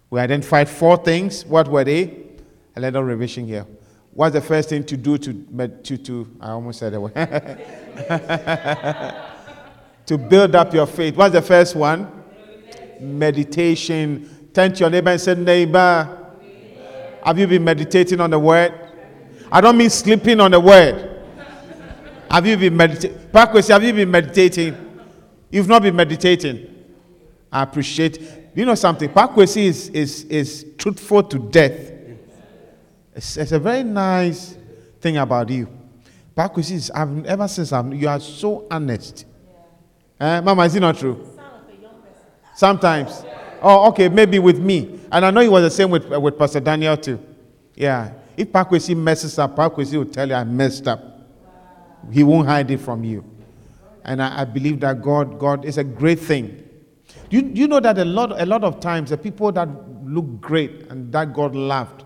We identified 4 things. What were they? A little revision here. What's the first thing to do to I almost said it. To build up your faith. What's the first one? Meditation. Turn to your neighbor and say, neighbor, have you been meditating on the word? I don't mean sleeping on the word. Have you been meditating? Have you been meditating? You've not been meditating. I appreciate. You know something? Pakwesi is truthful to death. It's a very nice thing about you. Pakwesi is, ever since you are so honest. Mama, is it not true? Sometimes. Oh, okay, maybe with me. And I know it was the same with Pastor Daniel too. Yeah. If Pakwesi messes up, Pakwesi will tell you I messed up. He won't hide it from you. And I believe that God is a great thing. You know that a lot of times the people that look great and that God loved,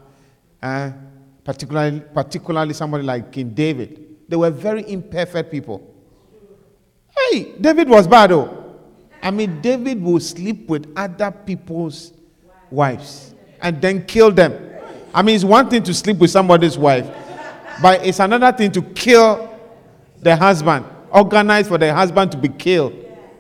particularly somebody like King David, they were very imperfect people. Hey, David was bad though. I mean, David will sleep with other people's wives and then kill them. I mean, it's one thing to sleep with somebody's wife, but it's another thing to kill the husband, organize for the husband to be killed.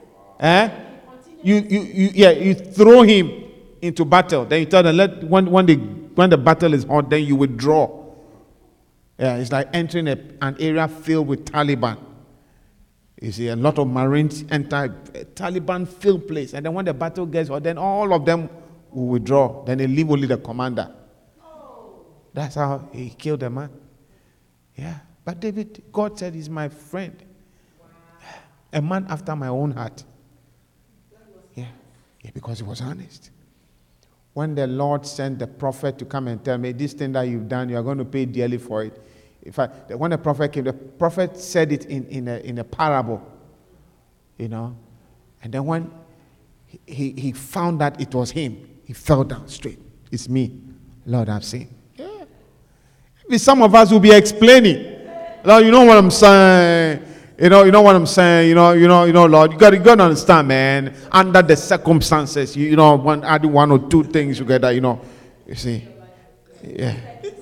You throw him into battle. Then you tell them, when the battle is hot, then you withdraw. Yeah, it's like entering an area filled with Taliban. You see, a lot of Marines enter a Taliban-filled place. And then when the battle gets hot, then all of them will withdraw. Then they leave only the commander. That's how he killed the man. Yeah. But David, God said he's my friend. A man after my own heart. Yeah, because he was honest. When the Lord sent the prophet to come and tell me, this thing that you've done, you are going to pay dearly for it. When the prophet came, the prophet said it in a parable, you know. And then when he found that it was him, he fell down straight. It's me, Lord, I've seen. Yeah. Maybe some of us will be explaining, Lord, you know what I'm saying. You know what I'm saying. You know, Lord, you got to understand, man. Under the circumstances, you know, add 1 or 2 things together, you know. You see, yeah.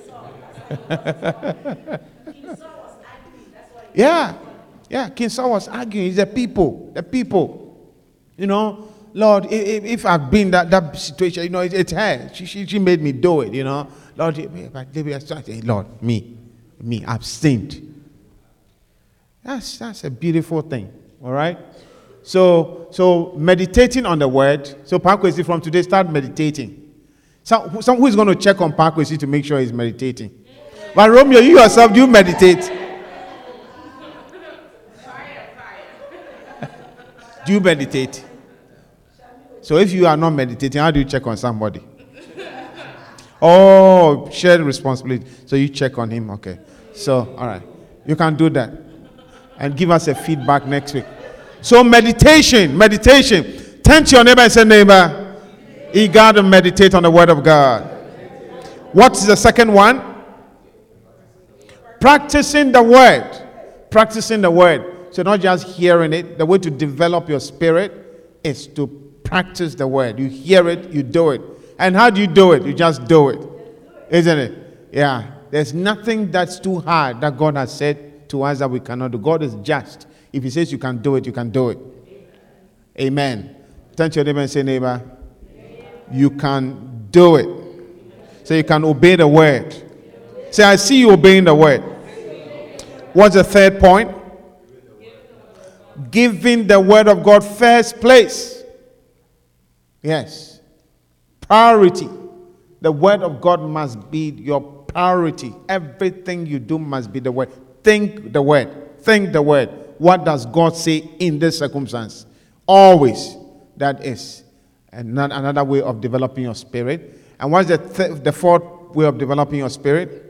Yeah. King Saul was arguing. It's the people. You know, Lord, if I've been that situation, you know, it's her. She made me do it. You know, Lord, Lord, me, I've sinned. That's a beautiful thing. All right. So meditating on the word. So Pakwesi, from today, start meditating. So who is going to check on Pakwesi to make sure he's meditating? But Romeo, you yourself, do you meditate? Do you meditate? So if you are not meditating, how do you check on somebody? Oh, shared responsibility. So you check on him. Okay. So, all right. You can do that. And give us a feedback next week. So meditation. Turn to your neighbor and say, neighbor, you got to meditate on the word of God. What's the second one? Practicing the word. So not just hearing it. The way to develop your spirit is to practice the word. You hear it, you do it. And how do you do it? You just do it. Isn't it? Yeah. There's nothing that's too hard that God has said to us that we cannot do. God is just. If he says you can do it, you can do it. Amen. Turn to your neighbor and say, neighbor, you can do it. So you can obey the word. Say, I see you obeying the word. What's the third point? Giving the word of God first place. Yes. Priority. The word of God must be your priority. Everything you do must be the word. Think the word. Think the word. What does God say in this circumstance? Always. That is another way of developing your spirit. And what's the fourth way of developing your spirit?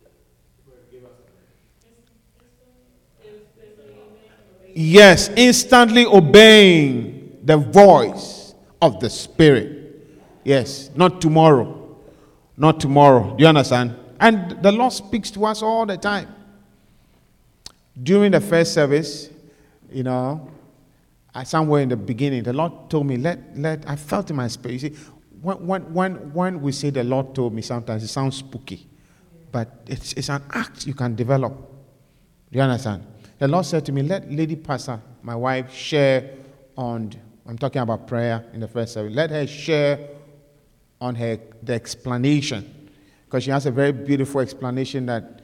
Yes, instantly obeying the voice of the Spirit. Yes, not tomorrow. Not tomorrow. Do you understand? And the Lord speaks to us all the time. During the first service, you know, somewhere in the beginning, the Lord told me, I felt in my spirit. You see, when we say the Lord told me, sometimes it sounds spooky, but it's an act you can develop. Do you understand? The Lord said to me, let Lady Pastor, my wife, share on, I'm talking about prayer in the first service, let her share on the explanation, because she has a very beautiful explanation that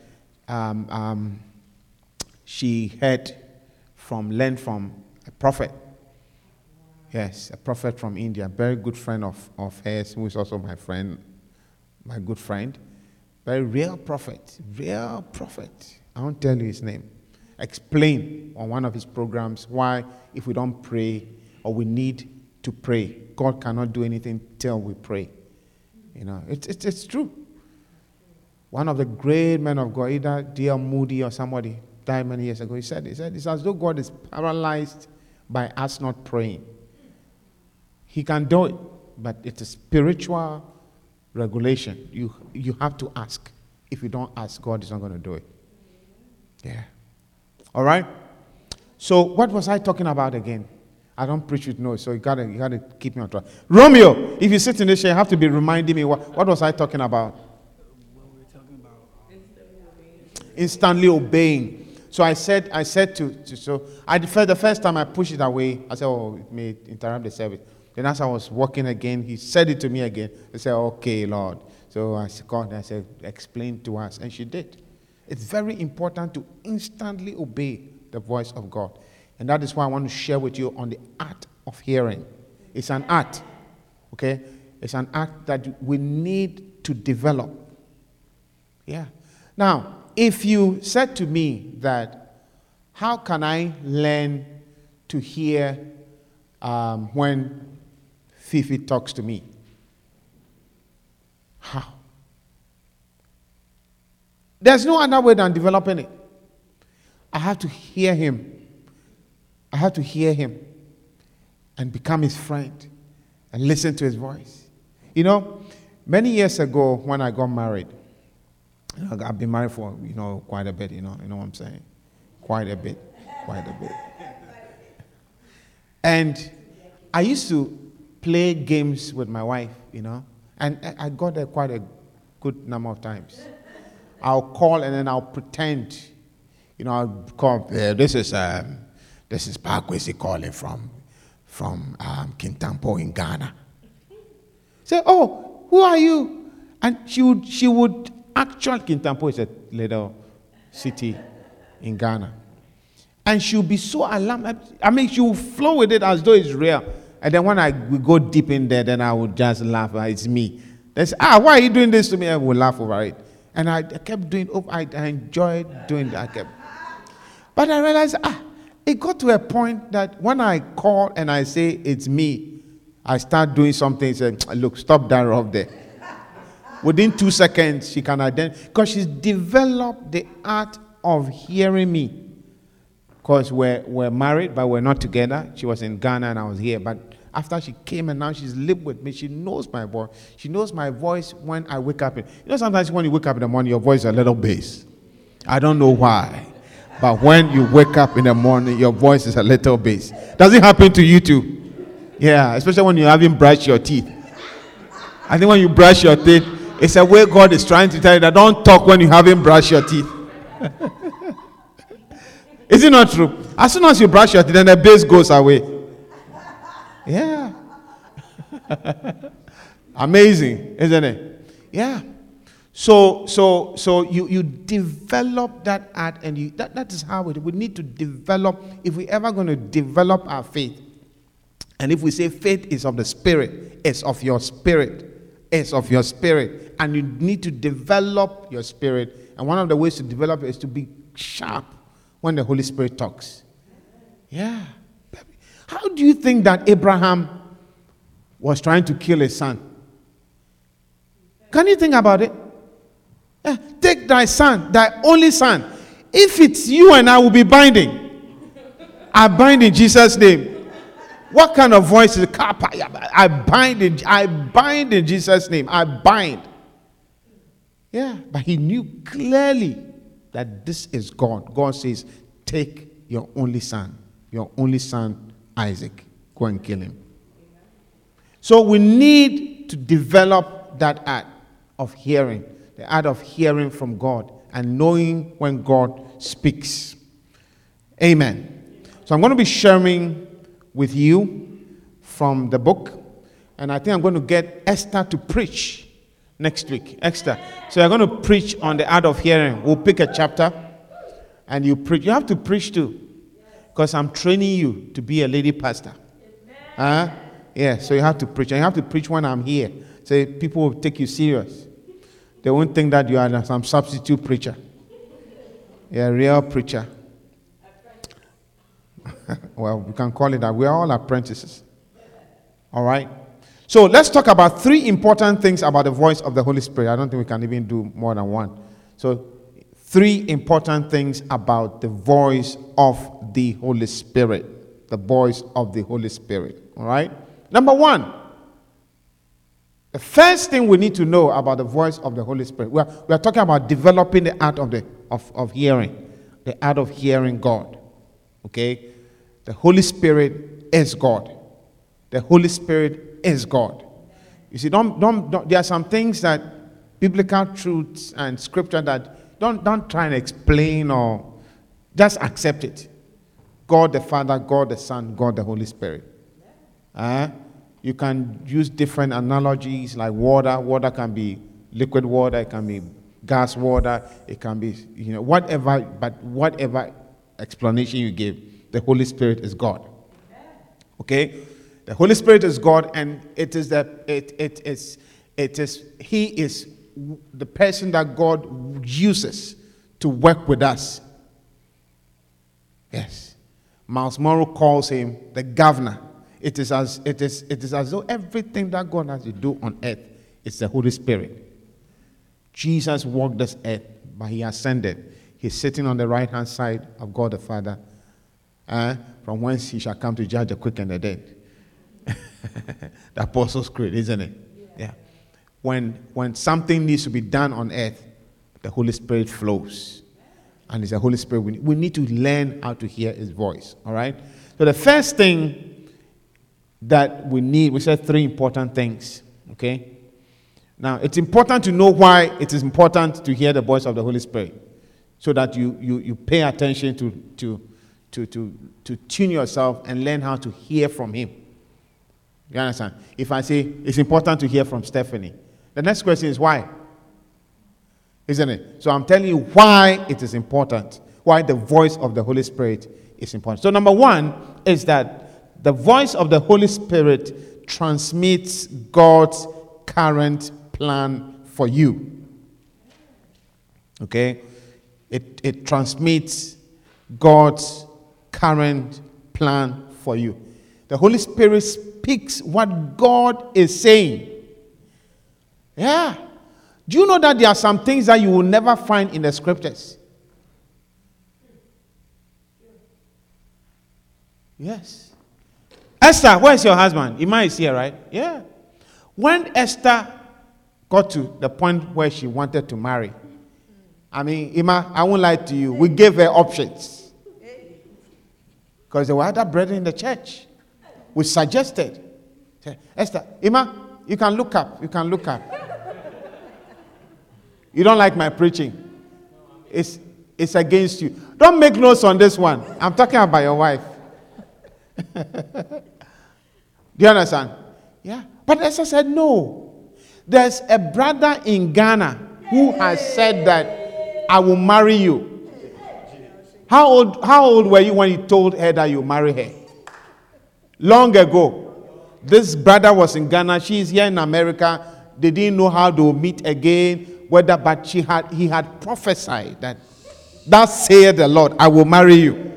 she learned from a prophet. Yes, a prophet from India, a very good friend of hers, who is also my friend, my good friend. Very real prophet. I won't tell you his name. Explain on one of his programs why if we don't pray or we need to pray, God cannot do anything till we pray. You know, it's true. One of the great men of God, either D.L. Moody or somebody, died many years ago. He said it's as though God is paralyzed by us not praying. He can do it, but it's a spiritual regulation. You have to ask. If you don't ask, God is not going to do it. Yeah. All right? So what was I talking about again? I don't preach with noise, so you gotta keep me on track. Romeo, if you sit in this chair, you have to be reminding me what was I talking about? What we were talking about. Instantly obeying. So I said the first time I pushed it away, I said, oh, it may interrupt the service. Then as I was walking again, he said it to me again. I said, okay, Lord. So I called and I said, explain to us. And she did. It's very important to instantly obey the voice of God. And that is why I want to share with you on the art of hearing. It's an art. Okay? It's an art that we need to develop. Yeah. Now, if you said to me that, how can I learn to hear when Fifi talks to me? How? There's no other way than developing it. I have to hear him. I have to hear him and become his friend and listen to his voice. You know, many years ago when I got married, I've been married for, quite a bit, you know what I'm saying? Quite a bit. And I used to play games with my wife, and I got there quite a good number of times. I'll call and then I'll pretend, I'll call, this is Parkwesi calling from Kintampo in Ghana. Say, oh, who are you? And she would actually, Kintampo is a little city in Ghana. And she'll be so alarmed. I mean, she'll flow with it as though it's real. And then when we go deep in there, then I would just laugh. It's me. They say, why are you doing this to me? I would laugh over it. And I kept doing it. I enjoyed doing that. But I realized, it got to a point that when I call and I say it's me, I start doing something. Say, look, stop that up there. Within 2 seconds, she can identify. Because she's developed the art of hearing me. Because we're married, but we're not together. She was in Ghana and I was here. But after she came and now she's lived with me, she knows my voice. She knows my voice when I wake up. Sometimes when you wake up in the morning, your voice is a little bass. I don't know why. But when you wake up in the morning, your voice is a little bass. Does it happen to you too? Yeah, especially when you haven't brushed your teeth. I think when you brush your teeth, it's a way God is trying to tell you that don't talk when you haven't brushed your teeth. Is it not true? As soon as you brush your teeth, then the bass goes away. Yeah. Amazing, isn't it? Yeah. So you develop that art, and that is how we need to develop. If we're ever going to develop our faith, and if we say faith is of the Spirit, it's of your spirit, it's of your spirit, and you need to develop your spirit. And one of the ways to develop it is to be sharp when the Holy Spirit talks. Yeah. How do you think that Abraham was trying to kill his son? Can you think about it? Take thy son, thy only son. If it's you and I will be binding. I bind in Jesus' name. What kind of voice is it? I bind in Jesus' name. I bind. Yeah, but he knew clearly that this is God. God says, take your only son Isaac. Go and kill him. So we need need to develop that art of hearing, the art of hearing from God and knowing when God speaks. Amen. So I'm going to be sharing with you from the book, and I think I'm going to get Esther to preach next week. Esther. So you're going to preach on the art of hearing. We'll pick a chapter, and you preach. You have to preach too, because I'm training you to be a lady pastor. Yeah, so you have to preach. And you have to preach when I'm here. So people will take you serious. They won't think that you are some substitute preacher. You're a real preacher. Well, we can call it that. We're all apprentices. All right? So let's talk about 3 important things about the voice of the Holy Spirit. I don't think we can even do more than one. So 3 important things about the voice of the Holy Spirit. The voice of the Holy Spirit. All right? Number 1. The first thing we need to know about the voice of the Holy Spirit. We are talking about developing the art of hearing. The art of hearing God. Okay? The Holy Spirit is God. The Holy Spirit is God. You see, don't there are some things that biblical truths and scripture that don't try and explain or just accept it. God the Father, God the Son, God the Holy Spirit. You can use different analogies like water. Water can be liquid water, it can be gas water, it can be, whatever, but whatever explanation you give, the Holy Spirit is God. Okay? The Holy Spirit is God, and He is the person that God uses to work with us. Yes. Miles Monroe calls him the governor. It is as though everything that God has to do on earth is the Holy Spirit. Jesus walked this earth, but he ascended. He's sitting on the right-hand side of God the Father, from whence he shall come to judge the quick and the dead. The Apostles' Creed, isn't it? Yeah. When something needs to be done on earth, the Holy Spirit flows. And it's the Holy Spirit. We need to learn how to hear his voice. All right? So the first thing that we said 3 important things. Okay? Now, it's important to know why it is important to hear the voice of the Holy Spirit. So that you pay attention to tune yourself and learn how to hear from him. You understand? If I say it's important to hear from Stephanie, the next question is why? Isn't it? So I'm telling you why it is important. Why the voice of the Holy Spirit is important. So number 1 is that the voice of the Holy Spirit transmits God's current plan for you. Okay? It transmits God's current plan for you. The Holy Spirit speaks what God is saying. Yeah. Do you know that there are some things that you will never find in the scriptures? Yes. Esther, where's your husband? Ima is here, right? Yeah. When Esther got to the point where she wanted to marry, I mean, Ima, I won't lie to you, we gave her options. Because there were other brethren in the church. We suggested. Esther, Ima, you can look up. You can look up. You don't like my preaching. It's against you. Don't make notes on this one. I'm talking about your wife. Do you understand? Yeah. But Esther said no. There's a brother in Ghana who has said that I will marry you. How old were you when you told her that you marry her? Long ago. This brother was in Ghana. She's here in America. They didn't know how to meet again. But he had prophesied that thus saith the Lord, I will marry you.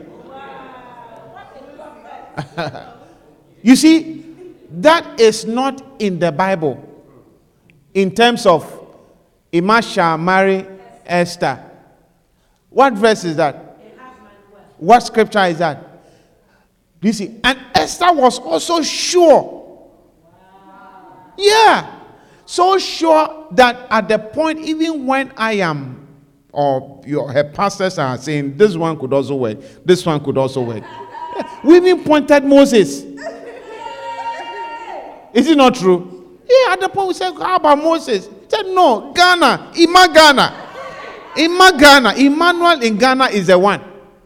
You see, that is not in the Bible. In terms of Ima shall marry Esther. What verse is that? What scripture is that? Do you see? And Esther was also sure. Yeah. So sure that at the point, even when I am, or her pastors are saying, this one could also work, this one could also work. We even pointed Moses. Is it not true? Yeah, at the point we said, how about Moses? He said, no, Ghana, Ghana. Ghana. Emmanuel in Ghana is the one.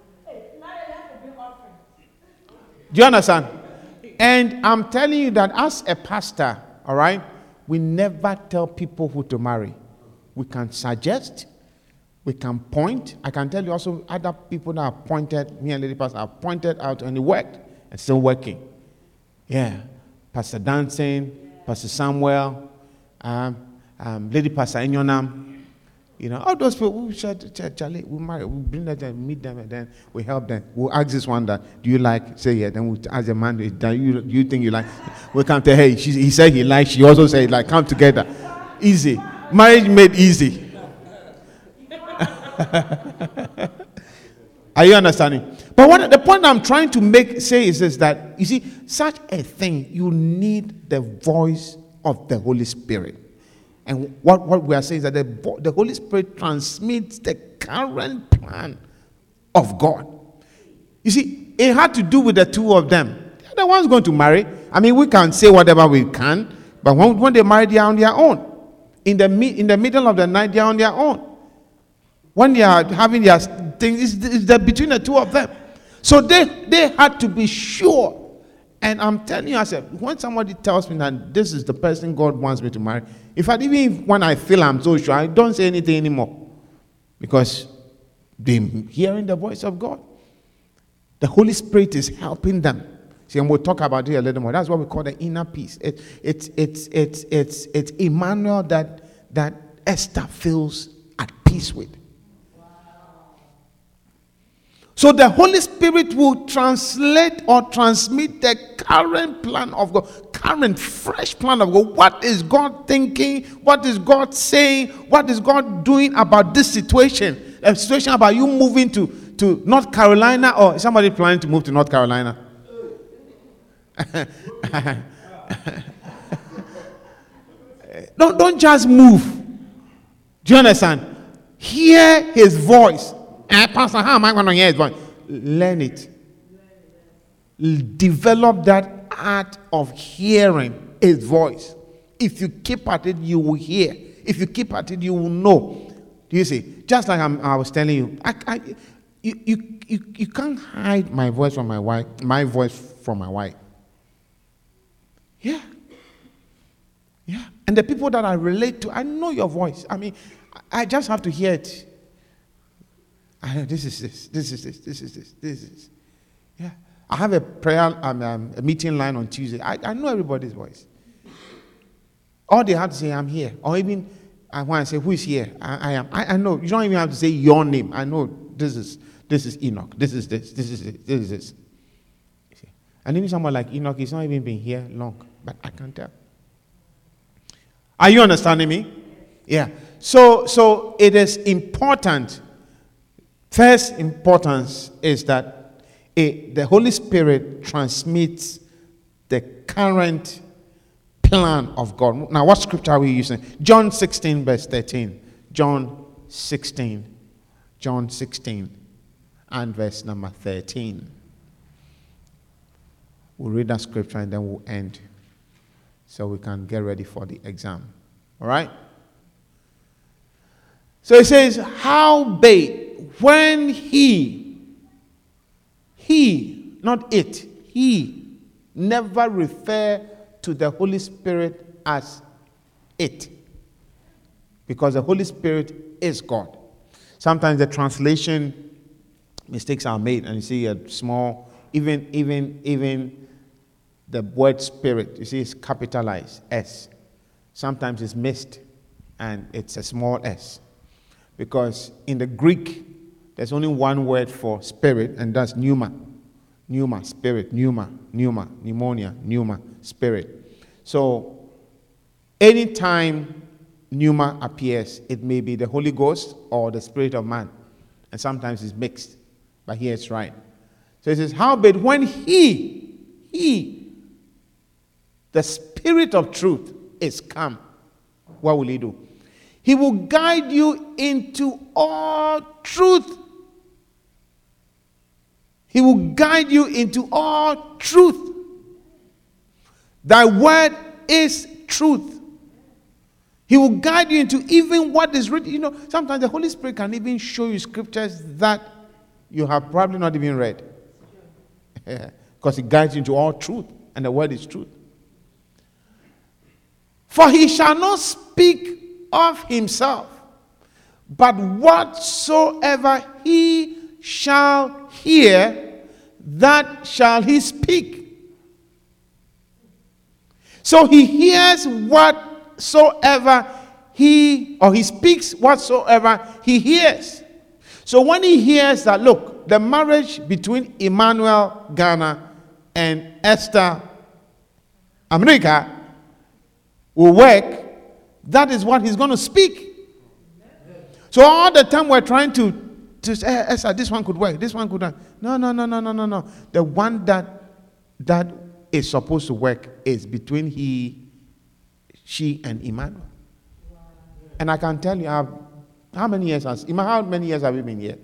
Do you understand? And I'm telling you that as a pastor, all right, we never tell people who to marry. We can suggest, we can point. I can tell you also other people that have pointed, me and Lady Pastor have pointed out and it worked and still working. Yeah. Pastor Dancing, Pastor Samuel, Lady Pastor Enyonam. You know, all those people, we marry, we bring them and meet them, and then we help them. We'll ask this one that, do you like? Say yeah. Then we'll ask the man, do you think you like? We come to, hey, he said he likes. She also said like, come together. Easy. Marriage made easy. Are you understanding? But the point I'm trying to say is that, you see, such a thing, you need the voice of the Holy Spirit. And what we are saying is that the Holy Spirit transmits the current plan of God. You see, it had to do with the two of them. They're the ones going to marry. I mean, we can say whatever we can, but when they marry, they are on their own. In the middle of the night, they are on their own. When they are having their things, it's between the two of them. So they had to be sure. And I'm telling you, I said, when somebody tells me that this is the person God wants me to marry, even when I feel I'm so sure, I don't say anything anymore. Because they're hearing the voice of God. The Holy Spirit is helping them. See, and we'll talk about it a little more. That's what we call the inner peace. It's Emmanuel that Esther feels at peace with. So the Holy Spirit will translate or transmit the current plan of God, current fresh plan of God. What is God thinking? What is God saying? What is God doing about this situation? A situation about you moving to North Carolina, or somebody planning to move to North Carolina? Don't just move. Do you understand? Hear his voice. Pastor, how am I going to hear his voice? Learn it. Develop that art of hearing his voice. If you keep at it, you will hear. If you keep at it, you will know. Do you see? Just like I was telling you, you can't hide my voice from my wife. My voice from my wife. Yeah. Yeah. And the people that I relate to, I know your voice. I mean, I just have to hear it. I know this is this. Yeah. I have a prayer, a meeting line on Tuesday. I know everybody's voice. All they have to say, I'm here. Or even when I say, who is here? I am. I know. You don't even have to say your name. I know this is Enoch. This is this. And even someone like Enoch, he's not even been here long. But I can tell. Are you understanding me? Yeah. So it is important. First importance is that the Holy Spirit transmits the current plan of God. Now, what scripture are we using? John 16, verse 13. John 16 and verse number 13. We'll read that scripture and then we'll end so we can get ready for the exam. All right? So it says, howbeit, when he, not it, he never refer to the Holy Spirit as it. Because the Holy Spirit is God. Sometimes the translation mistakes are made, and you see a small, even the word spirit, you see it's capitalized, S. Sometimes it's missed, and it's a small s. Because in the Greek, there's only one word for spirit, and that's pneuma. Pneuma, spirit, pneuma, pneumonia, pneuma, spirit. So, anytime pneuma appears, it may be the Holy Ghost or the Spirit of man. And sometimes it's mixed, but here it's right. So it says, howbeit when he, the Spirit of truth is come, what will he do? He will guide you into all truth. He will guide you into all truth. Thy word is truth. He will guide you into even what is written. Sometimes the Holy Spirit can even show you scriptures that you have probably not even read. Because he guides you into all truth, and the word is truth. For he shall not speak of himself, but whatsoever he shall hear, that shall he speak. So he hears whatsoever he speaks whatsoever he hears. So when he hears that, look, the marriage between Emmanuel Ghana and Esther America will work, that is what he's going to speak. So all the time we're trying to say, Esther, this one could work, this one could work. No. The one that is supposed to work is between she and Emmanuel. And I can tell you, how many years have you been here?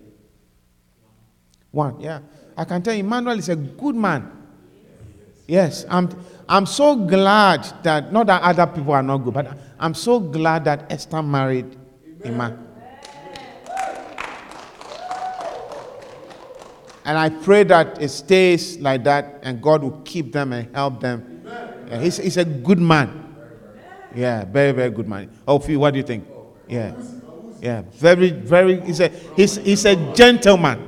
1, yeah. I can tell you, Emmanuel is a good man. Yes, I'm so glad that, not that other people are not good, but I'm so glad that Esther married Emmanuel. And I pray that it stays like that, and God will keep them and help them. Yeah, he's a good man. Yeah, very, very good man. Phil, what do you think? Yeah, very, very. He's a gentleman.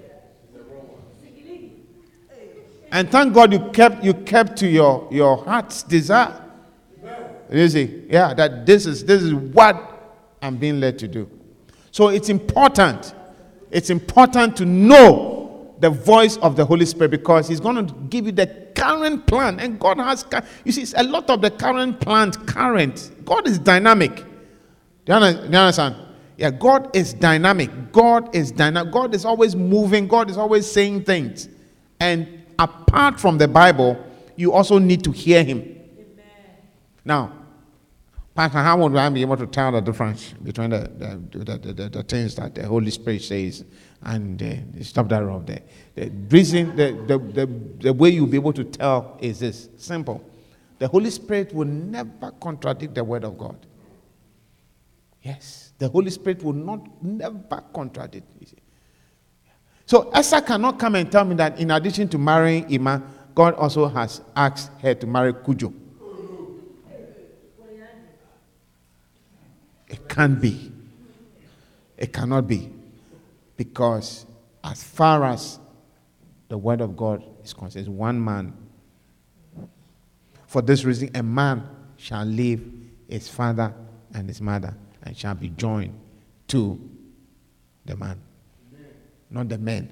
And thank God you kept to your heart's desire. You see, yeah, that this is what I'm being led to do. So it's important. It's important to know the voice of the Holy Spirit, because he's going to give you the current plan. And God has, you see, a lot of the current plans, God is dynamic. Do you understand? Yeah, God is dynamic. God is always moving. God is always saying things. And apart from the Bible, you also need to hear him. Amen. Now, Pastor, how would I be able to tell the difference between the things that the Holy Spirit says and stop that right there? The reason, the way you'll be able to tell is this: simple. The Holy Spirit will never contradict the Word of God. Yes, the Holy Spirit will never contradict. So Esther cannot come and tell me that in addition to marrying Ima, God also has asked her to marry Kujo. It can't be. It cannot be. Because as far as the word of God is concerned, one man. For this reason, a man shall leave his father and his mother and shall be joined to the man. Not the men.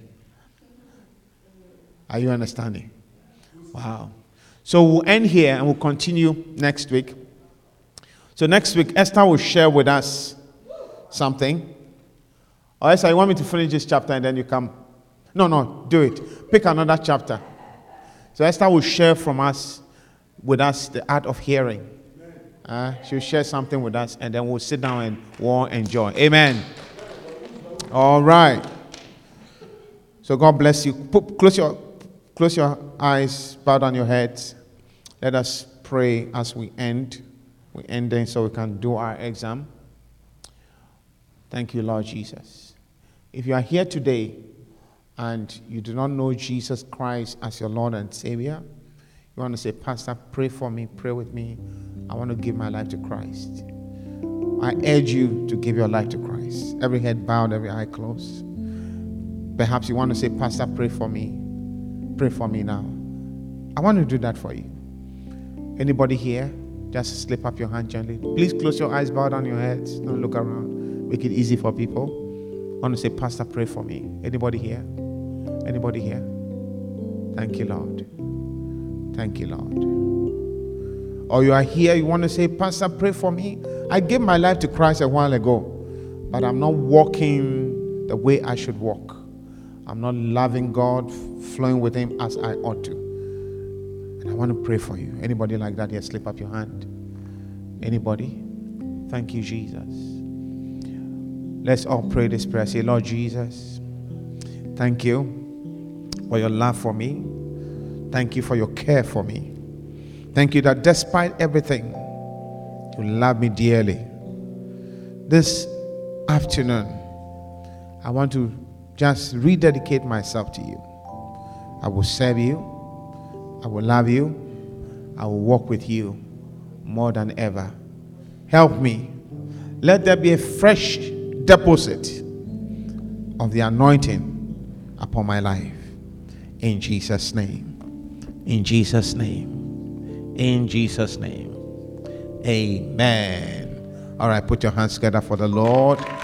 Are you understanding? Wow. So we'll end here and we'll continue next week. So next week, Esther will share with us something. Or Esther, you want me to finish this chapter and then you come? No, do it. Pick another chapter. So Esther will share with us the art of hearing. She'll share something with us and then we'll sit down and we'll enjoy. Amen. All right. So God bless you. Close your eyes, bow down your heads. Let us pray as we end. We end then so we can do our exam. Thank you, Lord Jesus. If you are here today and you do not know Jesus Christ as your Lord and Savior, you want to say, Pastor, pray for me, pray with me. I want to give my life to Christ. I urge you to give your life to Christ. Every head bowed, every eye closed. Perhaps you want to say, Pastor, pray for me. Pray for me now. I want to do that for you. Anybody here? Just slip up your hand gently. Please close your eyes, bow down your heads. Don't look around. Make it easy for people. I want to say, Pastor, pray for me. Anybody here? Anybody here? Thank you, Lord. Thank you, Lord. Or you are here, you want to say, Pastor, pray for me. I gave my life to Christ a while ago, but I'm not walking the way I should walk. I'm not loving God, flowing with Him as I ought to. And I want to pray for you. Anybody like that here? Slip up your hand. Anybody? Thank you, Jesus. Let's all pray this prayer. Say, Lord Jesus, thank you for your love for me. Thank you for your care for me. Thank you that despite everything, you love me dearly. this afternoon, I want to just rededicate myself to you. I will serve you. I will love you. I will walk with you more than ever. Help me. Let there be a fresh deposit of the anointing upon my life. In Jesus' name. In Jesus' name. In Jesus' name. Amen. All right, put your hands together for the Lord.